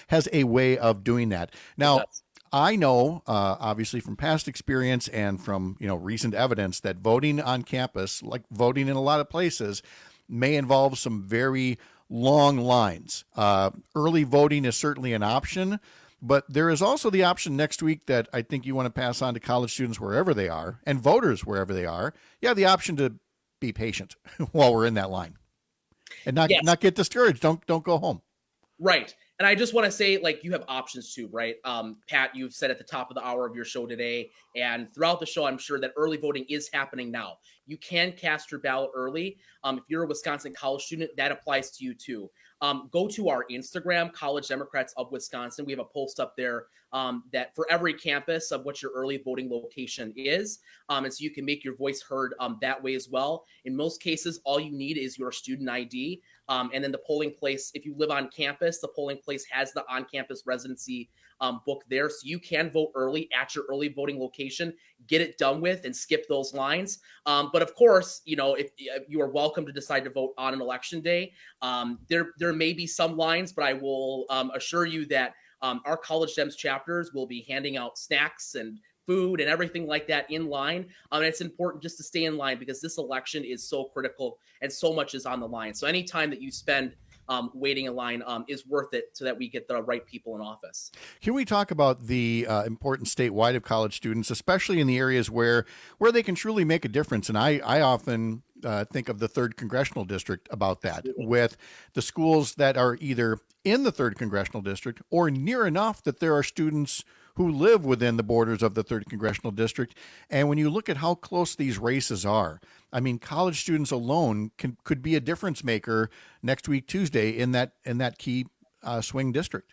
a way of doing that. Now, I know, obviously from past experience and from, recent evidence, that voting on campus, like voting in a lot of places, may involve some very long lines. Early voting is certainly an option, but there is also the option next week that I think you want to pass on to college students wherever they are and voters wherever they are. You have the option to be patient while we're in that line and not get discouraged. Don't go home. Right. And I just want to say, you have options too, right? Pat, you've said at the top of the hour of your show today, and throughout the show, I'm sure that early voting is happening now. You can cast your ballot early. If you're a Wisconsin college student, that applies to you too. Go to our Instagram, College Democrats of Wisconsin. We have a post up there that for every campus of what your early voting location is. And so you can make your voice heard that way as well. In most cases, all you need is your student ID. And then the polling place, if you live on campus, the polling place has the on-campus residency book there. So you can vote early at your early voting location, get it done with, and skip those lines. But of course, if you are welcome to decide to vote on an election day, there may be some lines, but I will assure you that our College Dems chapters will be handing out snacks and food and everything like that in line. And it's important just to stay in line because this election is so critical and so much is on the line. So any time that you spend waiting in line is worth it so that we get the right people in office. Can we talk about the importance statewide of college students, especially in the areas where they can truly make a difference? And I often think of the 3rd Congressional District about that, with the schools that are either in the 3rd Congressional District or near enough that there are students who live within the borders of the 3rd Congressional District. And when you look at how close these races are, I mean, college students alone could be a difference maker next week, Tuesday, in that key swing district.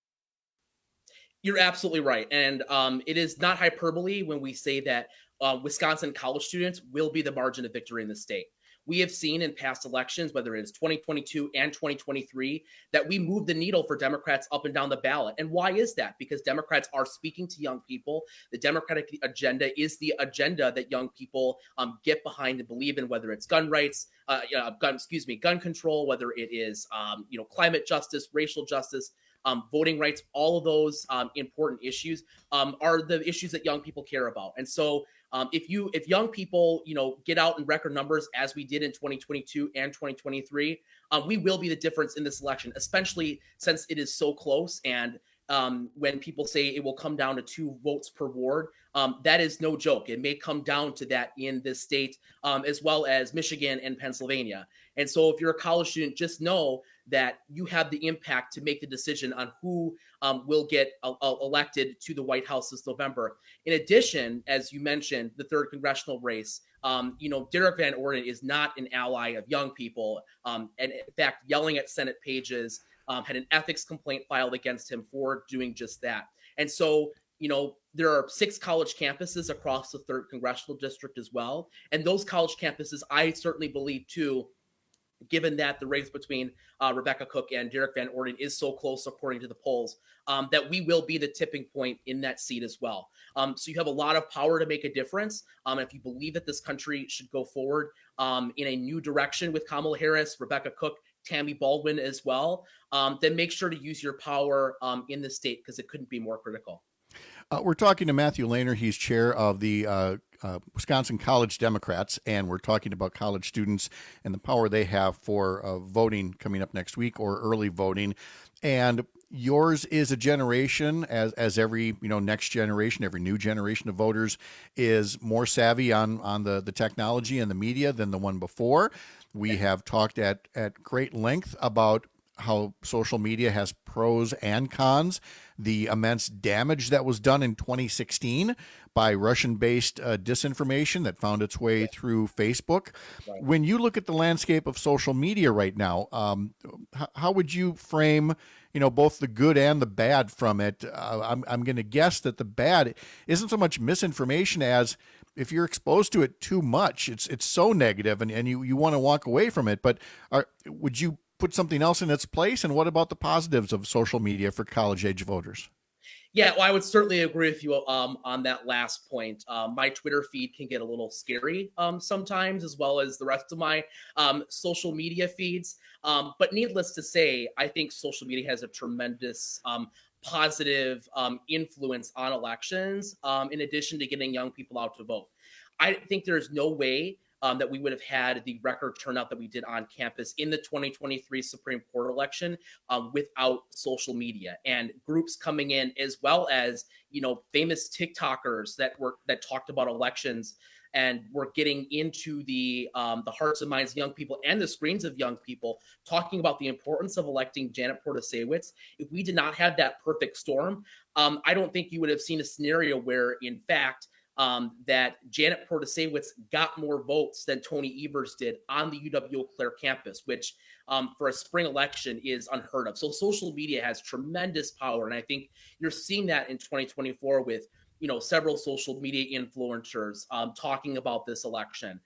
You're absolutely right. And it is not hyperbole when we say that Wisconsin college students will be the margin of victory in the state. We have seen in past elections, whether it's 2022 and 2023, that we move the needle for Democrats up and down the ballot. And why is that? Because Democrats are speaking to young people. The Democratic agenda is the agenda that young people get behind and believe in, whether it's gun rights, gun control, whether it is climate justice, racial justice, voting rights. All of those important issues are the issues that young people care about. And so if young people, get out in record numbers as we did in 2022 and 2023, we will be the difference in this election, especially since it is so close. And when people say it will come down to 2 votes per ward, that is no joke. It may come down to that in this state, as well as Michigan and Pennsylvania. And so if you're a college student, just know that you have the impact to make the decision on who will get elected to the White House this November. In addition, as you mentioned, the 3rd congressional race, Derek Van Orden is not an ally of young people. And in fact, yelling at Senate pages, had an ethics complaint filed against him for doing just that. And so there are 6 college campuses across the 3rd congressional district as well. And those college campuses, I certainly believe too, given that the race between Rebecca Cook and Derek Van Orden is so close, according to the polls, that we will be the tipping point in that seat as well. So you have a lot of power to make a difference. If you believe that this country should go forward in a new direction with Kamala Harris, Rebecca Cook, Tammy Baldwin as well, then make sure to use your power in the state, because it couldn't be more critical. We're talking to Matthew Lehner. He's chair of the Wisconsin College Democrats, and we're talking about college students and the power they have for voting coming up next week, or early voting. And yours is a generation, as every next generation, every new generation of voters is more savvy on the technology and the media than the one before. We have talked at great length about how social media has pros and cons, the immense damage that was done in 2016 by Russian-based disinformation that found its way through Facebook. Right. When you look at the landscape of social media right now, how would you frame, both the good and the bad from it? I'm going to guess that the bad isn't so much misinformation as if you're exposed to it too much, it's so negative and you want to walk away from it. But would you put something else in its place? And what about the positives of social media for college-age voters? Yeah, well, I would certainly agree with you on that last point. My Twitter feed can get a little scary sometimes, as well as the rest of my social media feeds. But needless to say, I think social media has a tremendous positive influence on elections, in addition to getting young people out to vote. I think there's no way that we would have had the record turnout that we did on campus in the 2023 Supreme Court election without social media and groups coming in, as well as famous TikTokers that talked about elections and were getting into the hearts and minds of young people and the screens of young people, talking about the importance of electing Janet Protasiewicz. If we did not have that perfect storm, I don't think you would have seen a scenario where, in fact, that Janet Protasiewicz got more votes than Tony Evers did on the UW-Eau Claire campus, which for a spring election is unheard of. So social media has tremendous power. And I think you're seeing that in 2024 with, several social media influencers talking about this election,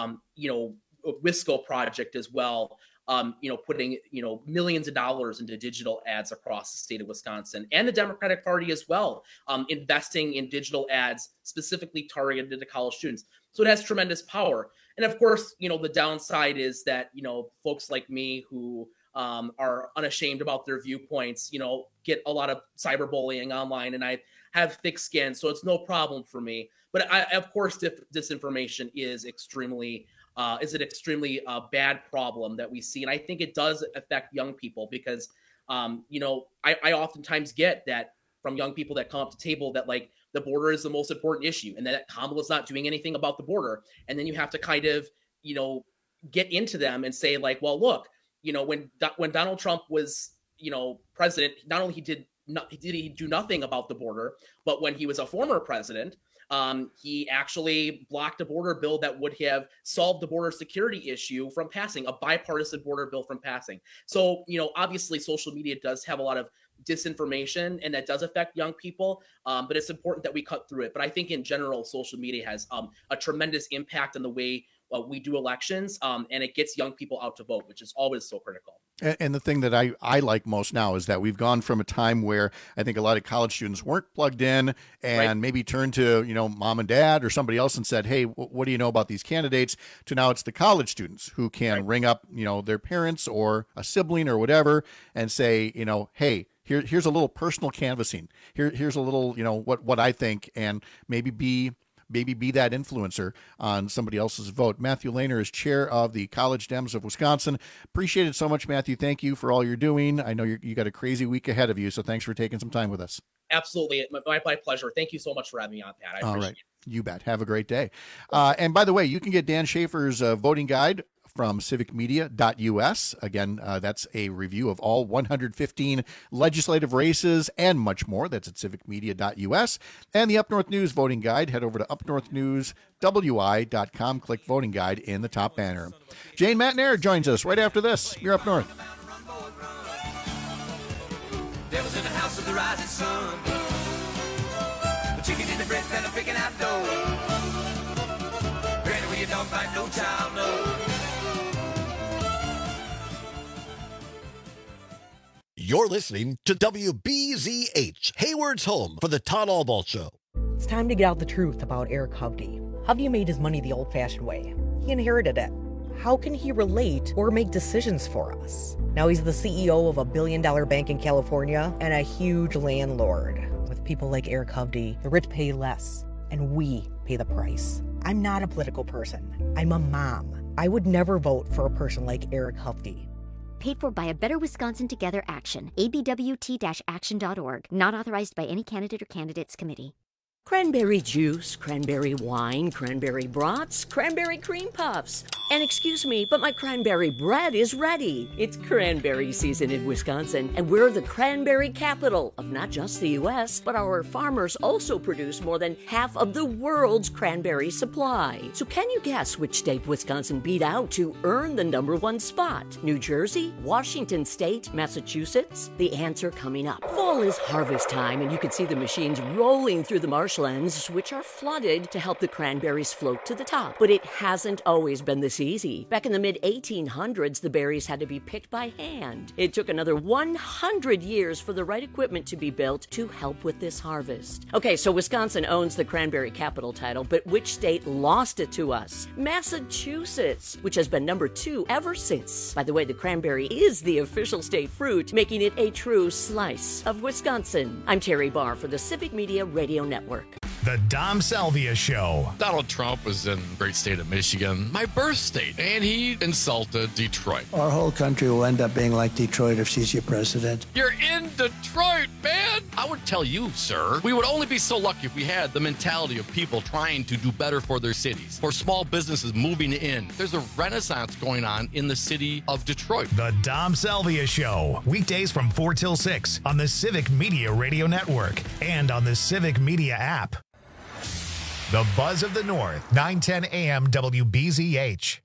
Wisco Project as well, putting, millions of dollars into digital ads across the state of Wisconsin, and the Democratic Party as well, investing in digital ads specifically targeted to college students. So it has tremendous power. And of course, the downside is that, folks like me who are unashamed about their viewpoints, get a lot of cyberbullying online, and I have thick skin, so it's no problem for me. But of course, disinformation is extremely an extremely bad problem that we see. And I think it does affect young people because, I oftentimes get that from young people that come up to table that like the border is the most important issue and that Kamala's not doing anything about the border. And then you have to kind of, get into them and say like, well, look, when Donald Trump was, president, not only did he do nothing about the border, but when he was a former president, he actually blocked a border bill that would have solved the border security issue from passing, a bipartisan border bill from passing. So, obviously social media does have a lot of disinformation and that does affect young people, but it's important that we cut through it. But I think in general, social media has a tremendous impact on the way we do elections, and it gets young people out to vote, which is always so critical. And the thing that I like most now is that we've gone from a time where I think a lot of college students weren't plugged in and maybe turned to, mom and dad or somebody else and said, hey, what do you know about these candidates? To now it's the college students who can ring up, their parents or a sibling or whatever and say, hey, here's a little personal canvassing. Here's a little, what I think, and maybe be that influencer on somebody else's vote. Matthew Lehner is chair of the College Dems of Wisconsin. Appreciate it so much, Matthew. Thank you for all you're doing. I know you got a crazy week ahead of you, so thanks for taking some time with us. Absolutely. My pleasure. Thank you so much for having me on, Pat. I appreciate it. You bet. Have a great day. And by the way, you can get Dan Schaefer's voting guide from civicmedia.us. Again, that's a review of all 115 legislative races and much more. That's at civicmedia.us. And the Up North News voting guide, head over to upnorthnewswi.com, click voting guide in the top banner. Jane Matnair joins us right after this. You're Up North. There was in the house of the rising sun. child knows. You're listening to WBZH, Hayward's home for the Todd Albaugh Show. It's time to get out the truth about Eric Hovde. Hovde made his money the old-fashioned way. He inherited it. How can he relate or make decisions for us? Now he's the CEO of a billion-dollar bank in California and a huge landlord. With people like Eric Hovde, the rich pay less, and we pay the price. I'm not a political person. I'm a mom. I would never vote for a person like Eric Hovde. Paid for by a Better Wisconsin Together Action, abwt-action.org. Not authorized by any candidate or candidates committee. Cranberry juice, cranberry wine, cranberry brats, cranberry cream puffs. And excuse me, but my cranberry bread is ready. It's cranberry season in Wisconsin, and we're the cranberry capital of not just the U.S., but our farmers also produce more than half of the world's cranberry supply. So can you guess which state Wisconsin beat out to earn the #1 spot? New Jersey, Washington State, Massachusetts? The answer coming up. Fall is harvest time, and you can see the machines rolling through the marshlands, which are flooded to help the cranberries float to the top. But it hasn't always been this easy. Back in the mid-1800s, the berries had to be picked by hand. It took another 100 years for the right equipment to be built to help with this harvest. Okay, so Wisconsin owns the cranberry capital title, but which state lost it to us? Massachusetts, which has been #2 ever since. By the way, the cranberry is the official state fruit, making it a true slice of Wisconsin. I'm Terry Barr for the Civic Media Radio Network. The Dom Salvia Show. Donald Trump was in the great state of Michigan, my birth state, and he insulted Detroit. Our whole country will end up being like Detroit if she's your president. You're in Detroit, man! I would tell you, sir, we would only be so lucky if we had the mentality of people trying to do better for their cities, for small businesses moving in. There's a renaissance going on in the city of Detroit. The Dom Salvia Show. Weekdays from 4 till 6 on the Civic Media Radio Network and on the Civic Media app. The Buzz of the North, 910 AM WBZH.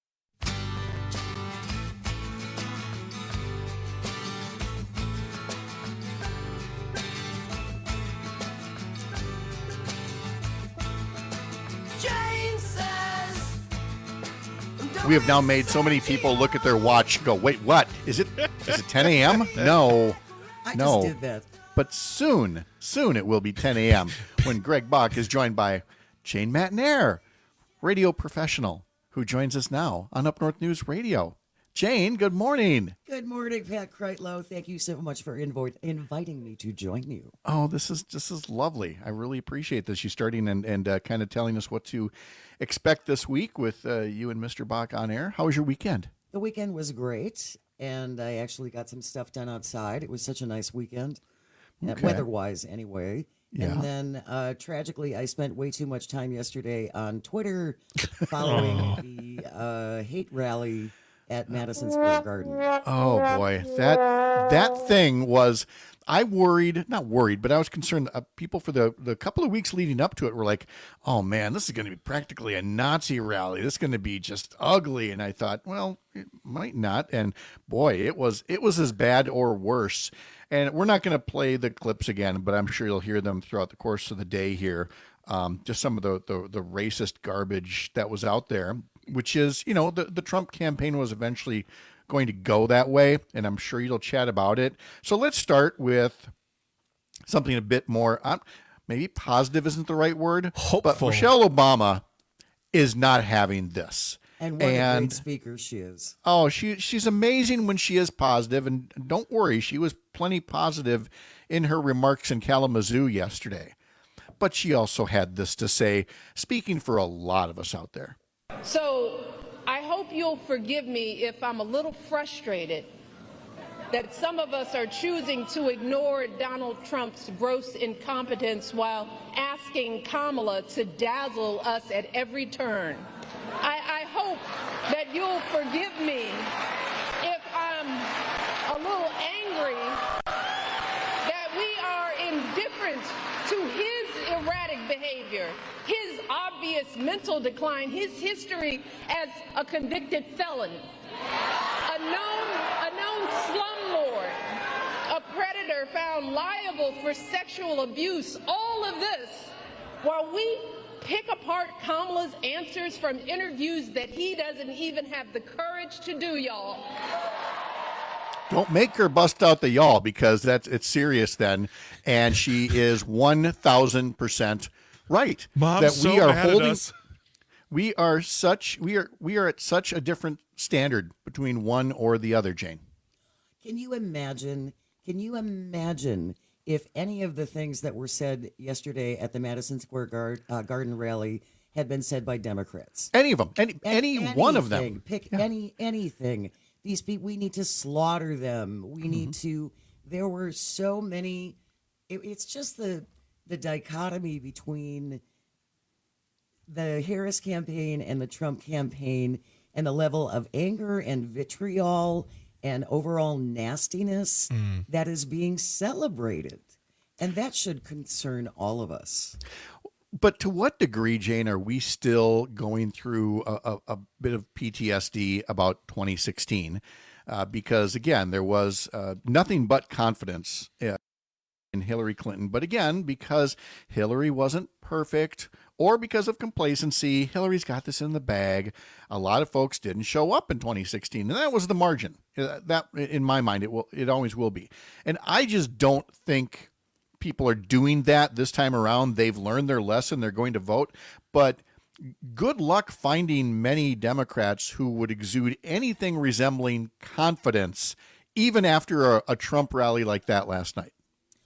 We have now made so many people look at their watch and go, wait, what? Is it 10 a.m.? No. I no. just did that. But soon it will be 10 a.m. when Greg Bach is joined by Jane Matnair, radio professional, who joins us now on Up North News Radio. Jane, good morning. Good morning, Pat Kreitlow. Thank you so much for inviting me to join you. Oh, this is lovely. I really appreciate this. You starting and kind of telling us what to expect this week with you and Mr. Bach on air. How was your weekend? The weekend was great, and I actually got some stuff done outside. It was such a nice weekend, weather-wise anyway. Yeah. And then, tragically, I spent way too much time yesterday on Twitter following the hate rally at Madison Square Garden. Oh, boy. That thing was... not worried, but I was concerned. People for the couple of weeks leading up to it were like, oh, man, this is going to be practically a Nazi rally. This is going to be just ugly. And I thought, well, it might not. And, boy, it was as bad or worse. And we're not going to play the clips again, but I'm sure you'll hear them throughout the course of the day here. Just some of the racist garbage that was out there, which is, the Trump campaign was eventually going to go that way, and I'm sure you'll chat about it. So let's start with something a bit more, maybe positive isn't the right word, hopeful. But Michelle Obama is not having this. And what a great speaker she is. Oh, she's amazing when she is positive, and don't worry, she was plenty positive in her remarks in Kalamazoo yesterday. But she also had this to say, speaking for a lot of us out there. So I hope you'll forgive me if I'm a little frustrated that some of us are choosing to ignore Donald Trump's gross incompetence while asking Kamala to dazzle us at every turn. I hope that you'll forgive me if I'm a little angry that we are indifferent to his erratic behavior, his obvious mental decline, his history as a convicted felon, a known slumlord, a predator found liable for sexual abuse, all of this while we pick apart Kamala's answers from interviews that he doesn't even have the courage to do, y'all. Don't make her bust out the y'all, because it's serious then, and she is 1,000% right. Mom's that so we are mad at holding. us. We are at such a different standard between one or the other, Jane. Can you imagine if any of the things that were said yesterday at the Madison Square Garden rally had been said by Democrats? Any of them, any one of them. Pick anything. These people, we need to slaughter them. We need to. There were so many. It's just the dichotomy between the Harris campaign and the Trump campaign, and the level of anger and vitriol and overall nastiness that is being celebrated. And that should concern all of us. But to what degree, Jane, are we still going through a bit of PTSD about 2016? Because, again, there was nothing but confidence in Hillary Clinton. But, again, because Hillary wasn't perfect, or because of complacency, Hillary's got this in the bag. A lot of folks didn't show up in 2016, and that was the margin. That, in my mind, it always will be. And I just don't think people are doing that this time around. They've learned their lesson. They're going to vote. But good luck finding many Democrats who would exude anything resembling confidence, even after a Trump rally like that last night.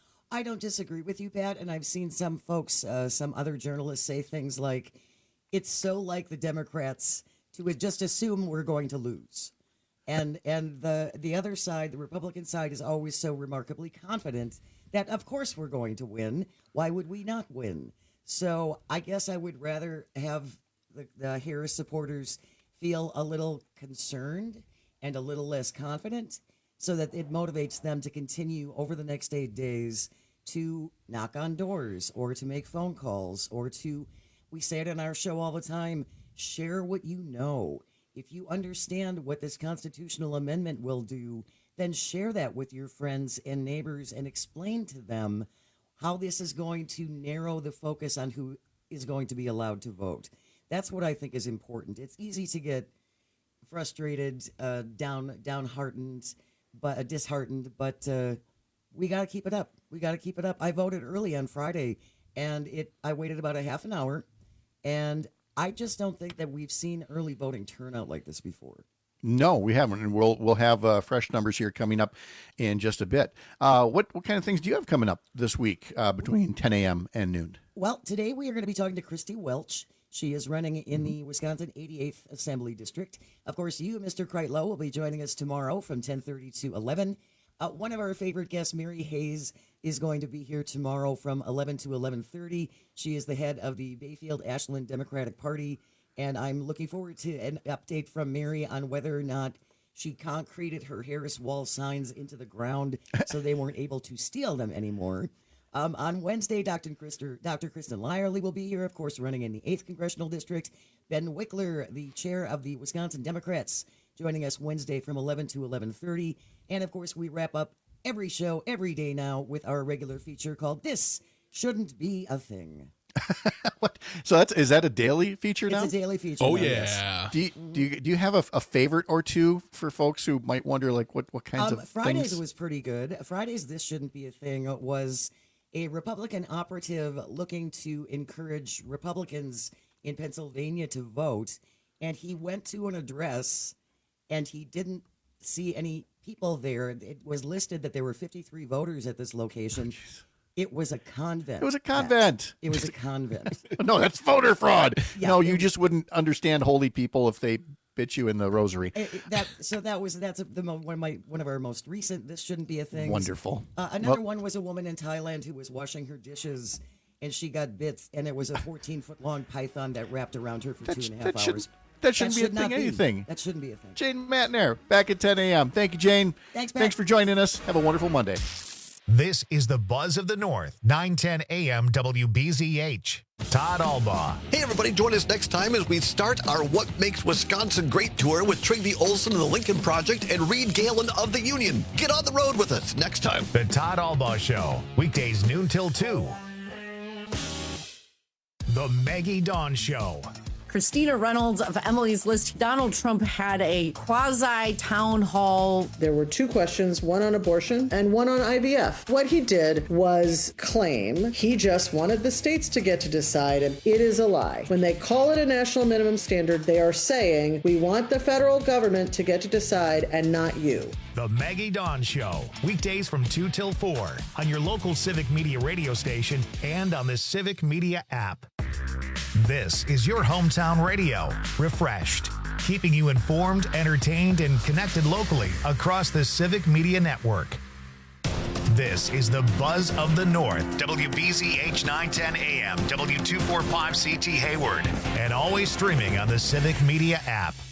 I don't disagree with you, Pat, and I've seen some folks, some other journalists say things like, it's so like the Democrats to just assume we're going to lose. And the other side, the Republican side, is always so remarkably confident that, of course, we're going to win. Why would we not win? So I guess I would rather have the Harris supporters feel a little concerned and a little less confident, so that it motivates them to continue over the next 8 days to knock on doors or to make phone calls or to, we say it on our show all the time, share what you know. If you understand what this constitutional amendment will do, then share that with your friends and neighbors and explain to them how this is going to narrow the focus on who is going to be allowed to vote. That's what I think is important. It's easy to get frustrated, downhearted, but disheartened, but we got to keep it up. We got to keep it up. I voted early on Friday, and I waited about a half an hour, and I just don't think that we've seen early voting turnout like this before. No, we haven't, and we'll have fresh numbers here coming up in just a bit. What kind of things do you have coming up this week between 10 a.m. and noon? Well, today we are going to be talking to Christy Welch. She is running in the Wisconsin 88th Assembly District. Of course, you, Mr. Kreitlow, will be joining us tomorrow from 10:30 to 11. One of our favorite guests, Mary Hayes, is going to be here tomorrow from 11 to 11:30. She is the head of the Bayfield-Ashland Democratic Party, and I'm looking forward to an update from Mary on whether or not she concreted her Harris wall signs into the ground so they weren't able to steal them anymore. On Wednesday, Dr. Kristen Lyerly will be here, of course, running in the 8th Congressional District. Ben Wickler, the chair of the Wisconsin Democrats, joining us Wednesday from 11 to 11:30. And, of course, we wrap up every show every day now with our regular feature called This Shouldn't Be a Thing. What? So is that a daily feature now? It's a daily feature. Oh, now, yeah. Yes. Do you have a favorite or two for folks who might wonder, like, what kinds of Fridays things? was pretty good. Fridays, This Shouldn't Be a Thing was a Republican operative looking to encourage Republicans in Pennsylvania to vote. And he went to an address and he didn't see any people there. It was listed that there were 53 voters at this location. It was a convent. It was a convent. It was a convent. No, that's voter fraud. Yeah, no, you just wouldn't understand holy people if they bit you in the rosary. That's one of our most recent. This shouldn't be a thing. Wonderful. Another one was a woman in Thailand who was washing her dishes, and she got bit, and it was a 14-foot long python that wrapped around her for 2.5 hours. That shouldn't be a thing. Anything. That shouldn't be a thing. Jane Matner, back at 10 a.m. Thank you, Jane. Thanks, Pat. Thanks for joining us. Have a wonderful Monday. This is the Buzz of the North, 910 AM WBZH. Todd Albaugh. Hey, everybody, join us next time as we start our What Makes Wisconsin Great tour with Trygve Olsen of the Lincoln Project and Reed Galen of the Union. Get on the road with us next time. The Todd Albaugh Show, weekdays noon till 2. The Maggie Dawn Show. Christina Reynolds of Emily's List. Donald Trump had a quasi-town hall. There were two questions, one on abortion and one on IVF. What he did was claim he just wanted the states to get to decide, and it is a lie. When they call it a national minimum standard, they are saying, we want the federal government to get to decide and not you. The Maggie Dawn Show, weekdays from 2 till 4 on your local Civic Media radio station and on the Civic Media app. This is your hometown radio, refreshed, keeping you informed, entertained, and connected locally across the Civic Media Network. This is the Buzz of the North, WBZH 910 AM, W245CT Hayward, and always streaming on the Civic Media app.